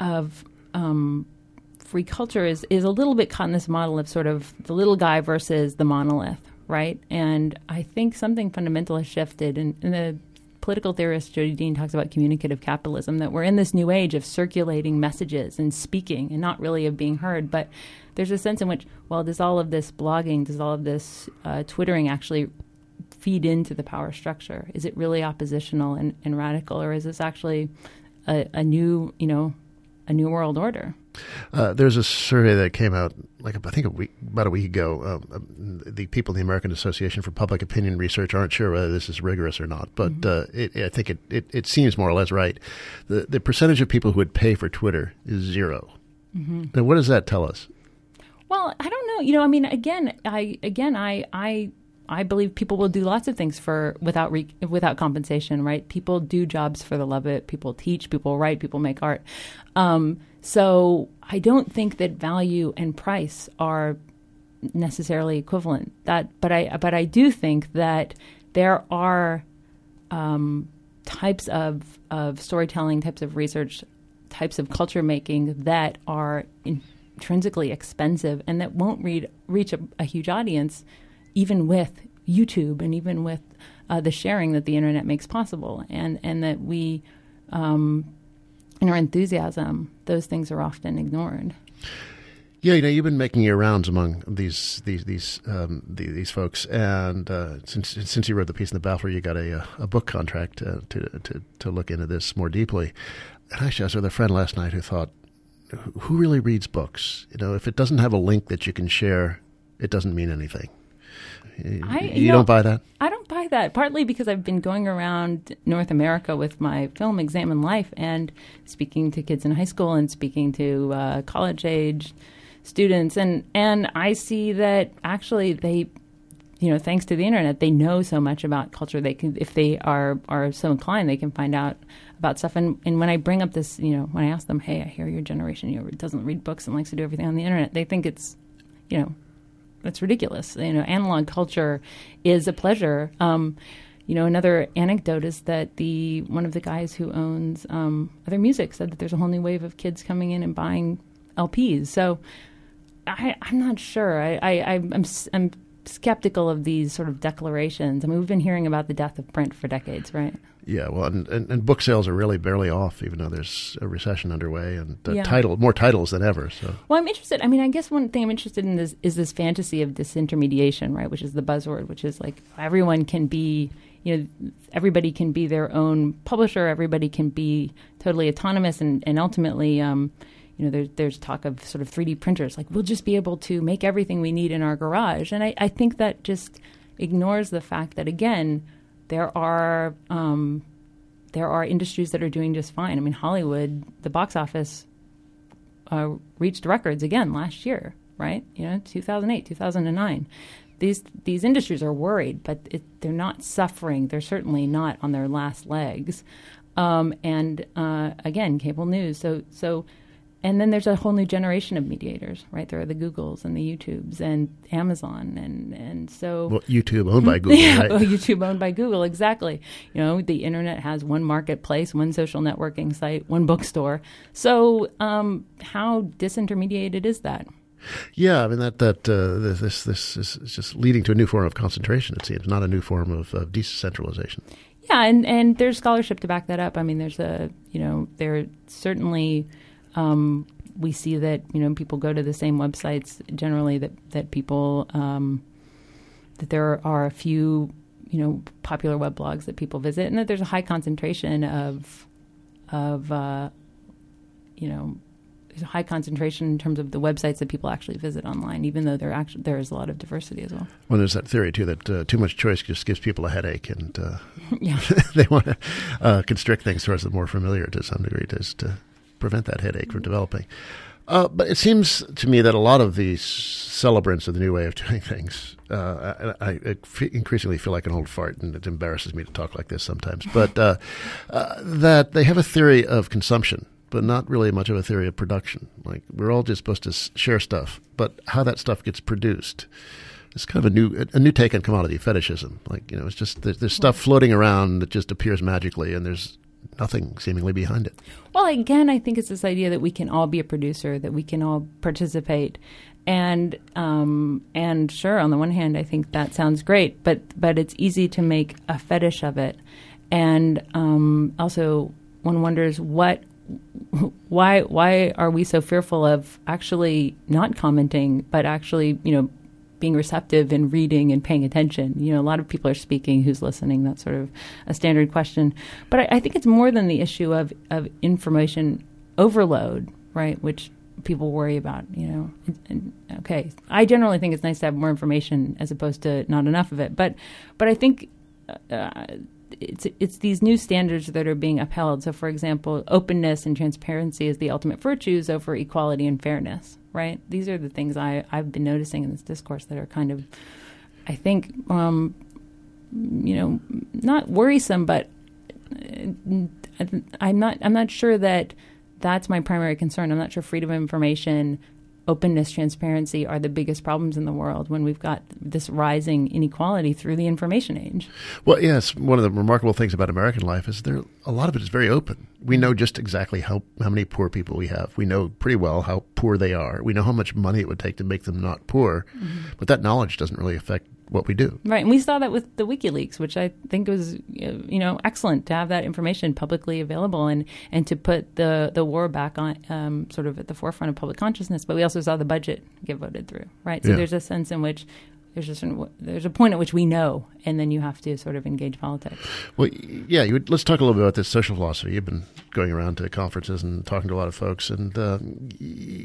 [SPEAKER 5] free culture is a little bit caught in this model of sort of the little guy versus the monolith, right? And I think something fundamental has shifted. And the political theorist Jody Dean talks about communicative capitalism, that we're in this new age of circulating messages and speaking and not really of being heard. But there's a sense in which, does all of this blogging, does all of this Twittering actually feed into the power structure? Is it really oppositional and radical, or is this actually a new world order?
[SPEAKER 1] There's a survey that came out, about a week ago. The people in the American Association for Public Opinion Research aren't sure whether this is rigorous or not, but I think it seems more or less right. The percentage of people who would pay for Twitter is 0. Mm-hmm. Now, what does that tell us?
[SPEAKER 5] Well, I don't know. I believe people will do lots of things without compensation, right? People do jobs for the love of it. People teach, people write, people make art. So I don't think that value and price are necessarily equivalent. But I do think that there are types of storytelling, types of research, types of culture making that are intrinsically expensive and that won't reach a huge audience, even with YouTube and even with the sharing that the internet makes possible, and that we, in our enthusiasm, those things are often ignored.
[SPEAKER 1] Yeah, you've been making your rounds among these folks, and since you wrote the piece in the Balfour, you got a book contract to look into this more deeply. And actually, I was with a friend last night who thought, who really reads books? If it doesn't have a link that you can share, it doesn't mean anything. You don't buy that?
[SPEAKER 5] I don't buy that, partly because I've been going around North America with my film Examine Life and speaking to kids in high school and speaking to college-age students. And I see that actually they, thanks to the internet, they know so much about culture. They can, if they are so inclined, they can find out about stuff. And when I bring up this, when I ask them, hey, I hear your generation, doesn't read books and likes to do everything on the internet, they think it's, that's ridiculous. Analog culture is a pleasure. Another anecdote is that one of the guys who owns Other Music said that there's a whole new wave of kids coming in and buying LPs. So I'm not sure. I'm skeptical of these sort of declarations. I mean, we've been hearing about the death of print for decades, right?
[SPEAKER 1] Yeah, well, and book sales are really barely off, even though there's a recession underway, and
[SPEAKER 5] Yeah.
[SPEAKER 1] more titles than ever. So,
[SPEAKER 5] well, I'm interested. I mean, I guess one thing I'm interested in is this fantasy of disintermediation, right? Which is the buzzword, which is like everyone can be, everybody can be their own publisher. Everybody can be totally autonomous, and ultimately, there's talk of sort of 3D printers. Like we'll just be able to make everything we need in our garage, and I think that just ignores the fact that again, there are industries that are doing just fine. I mean, Hollywood, the box office reached records again last year, right? 2008, 2009. These industries are worried, but they're not suffering. They're certainly not on their last legs. And again, cable news. So. And then there's a whole new generation of mediators, right? There are the Googles and the YouTubes and Amazon, and so...
[SPEAKER 1] Well, YouTube owned by Google,
[SPEAKER 5] yeah,
[SPEAKER 1] right?
[SPEAKER 5] well, YouTube owned by Google, exactly. The internet has one marketplace, one social networking site, one bookstore. So how disintermediated is that?
[SPEAKER 1] Yeah, I mean, this is just leading to a new form of concentration, it seems, not a new form of decentralization.
[SPEAKER 5] Yeah, and there's scholarship to back that up. I mean, there certainly... we see that people go to the same websites generally that people that there are a few popular web blogs that people visit, and that there's a high concentration of there's a high concentration in terms of the websites that people actually visit online, even though there is a lot of diversity as well.
[SPEAKER 1] Well, there's that theory too that too much choice just gives people a headache, and
[SPEAKER 5] yeah.
[SPEAKER 1] they want to constrict things towards the more familiar to some degree, just to prevent that headache from developing. But it seems to me that a lot of these celebrants of the new way of doing things, I increasingly feel like an old fart, and it embarrasses me to talk like this sometimes, but that they have a theory of consumption, but not really much of a theory of production. Like, we're all just supposed to share stuff, but how that stuff gets produced is kind of a new take on commodity fetishism. Like, it's just there's stuff floating around that just appears magically, and there's nothing seemingly behind it. Well,
[SPEAKER 5] again, I think it's this idea that we can all be a producer, that we can all participate, and sure, on the one hand, I think that sounds great, but it's easy to make a fetish of it, and also one wonders why are we so fearful of actually not commenting, but actually being receptive and reading and paying attention. A lot of people are speaking, who's listening? That's sort of a standard question. But I think it's more than the issue of information overload, right, which people worry about, Okay, I generally think it's nice to have more information as opposed to not enough of it. But I think it's these new standards that are being upheld. So, for example, openness and transparency is the ultimate virtues over equality and fairness, right? These are the things I've been noticing in this discourse that are kind of, I think, not worrisome, but I'm not sure that that's my primary concern. I'm not sure freedom of information, openness, transparency are the biggest problems in the world when we've got this rising inequality through the information age.
[SPEAKER 1] Well, yes, one of the remarkable things about American life is a lot of it is very open. We know just exactly how many poor people we have. We know pretty well how poor they are. We know how much money it would take to make them not poor, but that knowledge doesn't really affect what we do.
[SPEAKER 5] Right, and we saw that with the WikiLeaks, which I think was excellent to have that information publicly available and to put the war back on sort of at the forefront of public consciousness. But we also saw the budget get voted through, right? So there's a sense in which there's a point at which we know, and then you have to sort of engage politics.
[SPEAKER 1] Well, yeah, let's talk a little bit about this social philosophy. You've been going around to conferences and talking to a lot of folks, and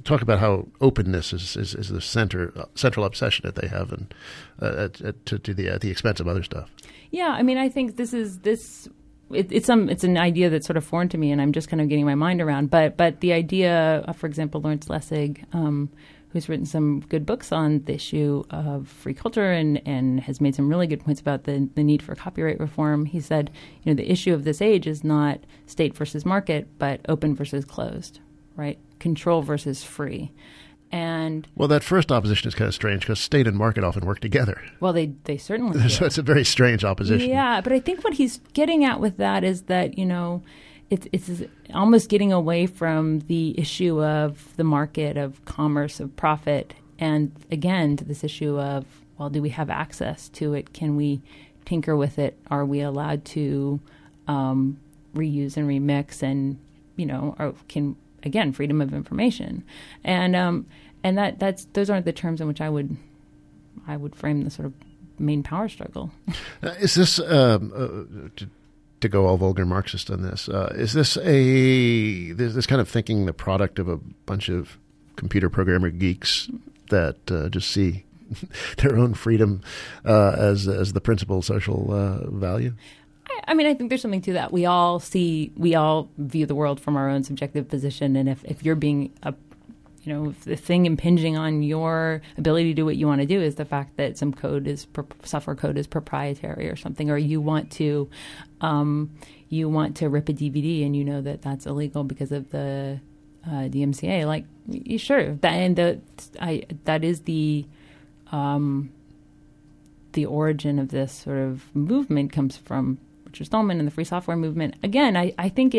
[SPEAKER 1] talk about how openness is the central obsession that they have, and to the expense of other stuff.
[SPEAKER 5] Yeah, I mean, I think this is this. It's an idea that's sort of foreign to me, and I'm just kind of getting my mind around. But the idea, for example, Lawrence Lessig, who's written some good books on the issue of free culture and has made some really good points about the need for copyright reform. He said, the issue of this age is not state versus market, but open versus closed, right? Control versus free. And
[SPEAKER 1] well, that first opposition is kind of strange because state and market often work together.
[SPEAKER 5] Well, they certainly do.
[SPEAKER 1] So it's a very strange opposition.
[SPEAKER 5] Yeah, but I think what he's getting at with that is that, it's almost getting away from the issue of the market, of commerce, of profit, and again to this issue of, well, do we have access to it? Can we tinker with it? Are we allowed to reuse and remix? And or can, again, freedom of information, and that's those aren't the terms in which I would frame the sort of main power struggle.
[SPEAKER 1] Is this to go all vulgar Marxist on this? Is this this kind of thinking the product of a bunch of computer programmer geeks that just see their own freedom as the principal social value?
[SPEAKER 5] I mean, I think there's something to that. We all view the world from our own subjective position, and if you're being if the thing impinging on your ability to do what you want to do is the fact that some software code is proprietary or something, or you want to rip a DVD and that's illegal because of the DMCA. Like, sure, that is the origin of this sort of movement comes from Richard Stallman and the free software movement. Again, I think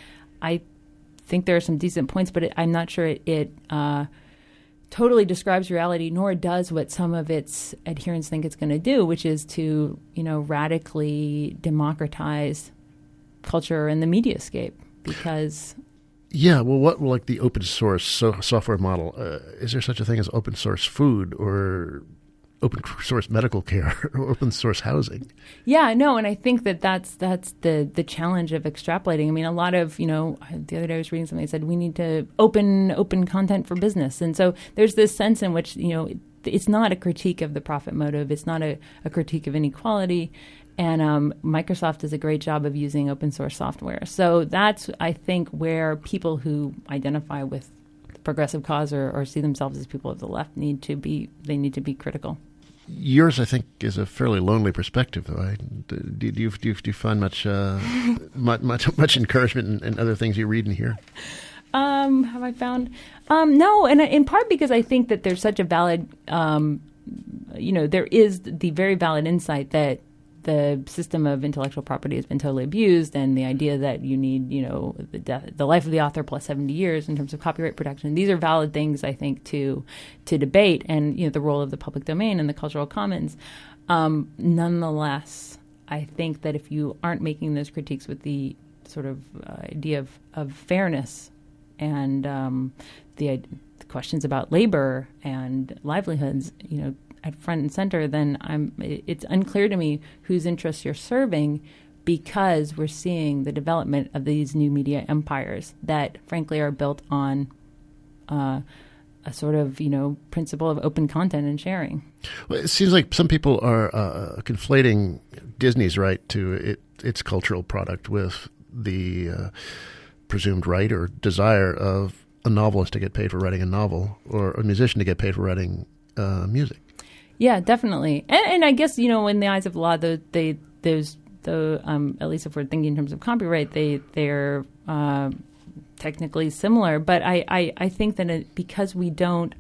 [SPEAKER 5] there are some decent points, but I'm not sure it totally describes reality, nor does what some of its adherents think it's going to do, which is to, radically democratize culture and the mediascape. Because
[SPEAKER 1] what like the open source software model? Is there such a thing as open source food or open source medical care or open source housing?
[SPEAKER 5] Yeah, no, and I think that's the challenge of extrapolating. I mean, a lot of, the other day I was reading something that said we need to open content for business. And so there's this sense in which, it's not a critique of the profit motive. It's not a critique of inequality. And Microsoft does a great job of using open source software. So that's, I think, where people who identify with the progressive cause or see themselves as people of the left need to be critical.
[SPEAKER 1] Yours, I think, is a fairly lonely perspective, though. Do you find much encouragement in other things you read and hear?
[SPEAKER 5] Have I found? No, and in part because I think that there's such a valid, there is the very valid insight that the system of intellectual property has been totally abused, and the idea that you need, the life of the author plus 70 years in terms of copyright protection. These are valid things, I think, to debate, and the role of the public domain and the cultural commons. Nonetheless, I think that if you aren't making those critiques with the sort of idea of fairness and the questions about labor and livelihoods, at front and center, then it's unclear to me whose interests you're serving, because we're seeing the development of these new media empires that, frankly, are built on a sort of, principle of open content and sharing.
[SPEAKER 1] Well, it seems like some people are conflating Disney's right to its cultural product with the presumed right or desire of a novelist to get paid for writing a novel or a musician to get paid for writing music.
[SPEAKER 5] Yeah, definitely. And I guess, in the eyes of the law, at least if we're thinking in terms of copyright, they're technically similar. But I think that because we don't,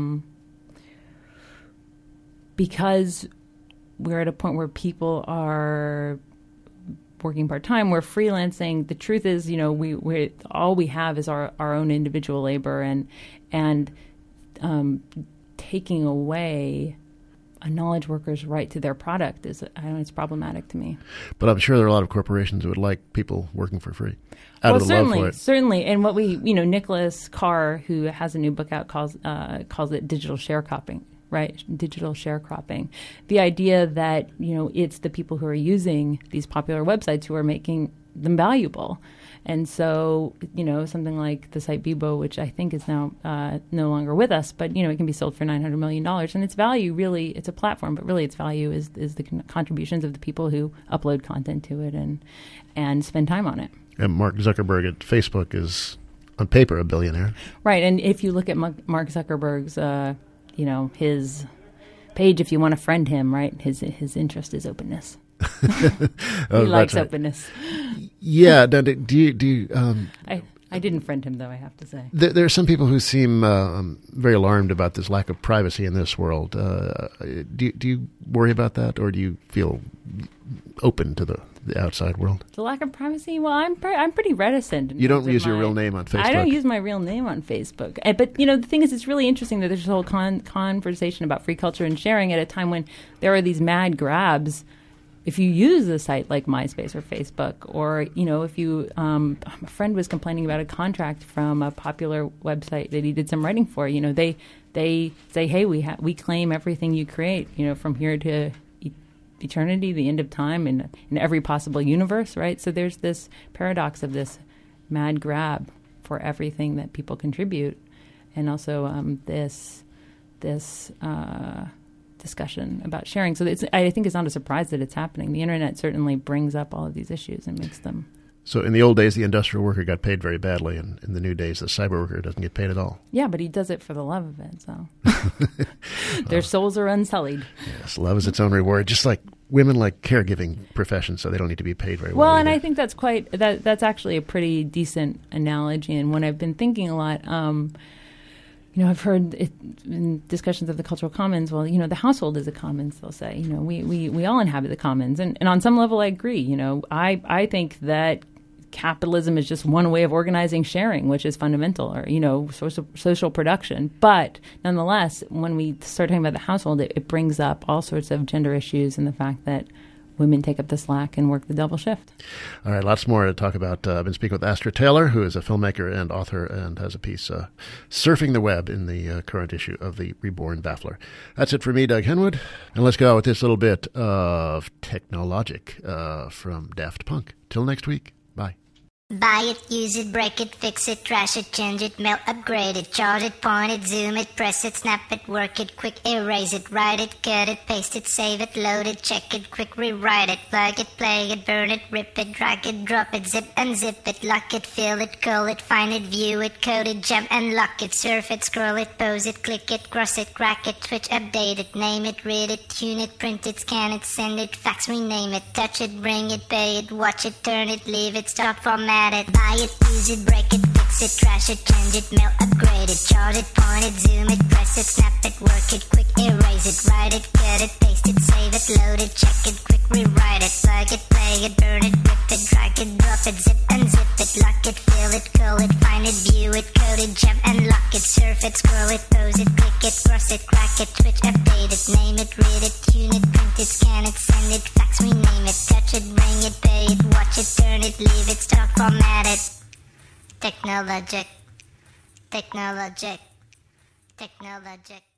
[SPEAKER 5] because we're at a point where people are working part-time, we're freelancing, the truth is, we all we have is our own individual labor, and taking away a knowledge worker's right to their product it's problematic to me.
[SPEAKER 1] But I'm sure there are a lot of corporations who would like people working for free out of the love for it.
[SPEAKER 5] Certainly. And what Nicholas Carr, who has a new book out, calls it digital sharecropping, right? Digital sharecropping. The idea that, it's the people who are using these popular websites who are making them valuable. And so, something like the site Bebo, which I think is now no longer with us, but, it can be sold for $900 million. And its value really, it's a platform, but really its value is the contributions of the people who upload content to it and spend time on it.
[SPEAKER 1] And Mark Zuckerberg at Facebook is, on paper, a billionaire.
[SPEAKER 5] Right. And if you look at Mark Zuckerberg's, his page, if you want to friend him, right, his interest is openness. He likes openness.
[SPEAKER 1] Yeah. Now, do you
[SPEAKER 5] I didn't friend him, though, I have to say.
[SPEAKER 1] There are some people who seem very alarmed about this lack of privacy in this world. Do you worry about that, or do you feel open to the outside world?
[SPEAKER 5] The lack of privacy? Well, I'm pretty reticent.
[SPEAKER 1] You don't use your real name on Facebook?
[SPEAKER 5] I don't use my real name on Facebook. But, the thing is, it's really interesting that there's this whole conversation about free culture and sharing at a time when there are these mad grabs. If you use a site like MySpace or Facebook, or, if you, a friend was complaining about a contract from a popular website that he did some writing for, they say, hey, we claim everything you create, from here to eternity, the end of time, in every possible universe, right? So there's this paradox of this mad grab for everything that people contribute, and also this discussion about sharing. So I think it's not a surprise that it's happening. The internet certainly brings up all of these issues and makes them.
[SPEAKER 1] So in the old days, the industrial worker got paid very badly, and in the new days, the cyber worker doesn't get paid at all.
[SPEAKER 5] Yeah, but he does it for the love of it, so their souls are unsullied.
[SPEAKER 1] Yes, love is its own reward, just like women like caregiving professions, so they don't need to be paid very well.
[SPEAKER 5] Well, and I think that's actually a pretty decent analogy, and when I've been thinking a lot, I've heard it in discussions of the cultural commons, well, the household is a commons, they'll say. We all inhabit the commons. And on some level, I agree. I think that capitalism is just one way of organizing sharing, which is fundamental, or, social production. But nonetheless, when we start talking about the household, it brings up all sorts of gender issues and the fact that women take up the slack and work the double shift. All
[SPEAKER 1] right, lots more to talk about. I've been speaking with Astra Taylor, who is a filmmaker and author and has a piece surfing the web in the current issue of the Reborn Baffler. That's it for me, Doug Henwood. And let's go with this little bit of Technologic from Daft Punk. Till next week. Bye.
[SPEAKER 6] Buy it, use it, break it, fix it, trash it, change it, melt, upgrade it, charge it, point it, zoom it, press it, snap it, work it, quick erase it, write it, cut it, paste it, save it, load it, check it, quick rewrite it, plug it, play it, burn it, rip it, drag it, drop it, zip unzip it, lock it, fill it, call it, find it, view it, code it, jump and lock it, surf it, scroll it, pose it, click it, cross it, crack it, switch, update it, name it, read it, tune it, print it, scan it, send it, fax, rename it, touch it, bring it, pay it, watch it, turn it, leave it, stop, format it, buy it, use it, break it, fix it, trash it, change it, mail, upgrade it, charge it, point it, zoom it, press it, snap it, work it, quick erase it, write it, cut it, paste it, save it, load it, check it, quick rewrite it, plug it, play it, burn it, rip it, drag it, drop it, zip unzip it, lock it, fill it, call it, find it, view it, code it, jump and lock it, surf it, scroll it, pose it, click it, cross it, crack it, switch, update it, name it, read it, tune it, print it, scan it, send it, fax, rename it, touch it, bring it, pay it, watch it, turn it, leave it, stop, format it. Technologic, technologic, technologic.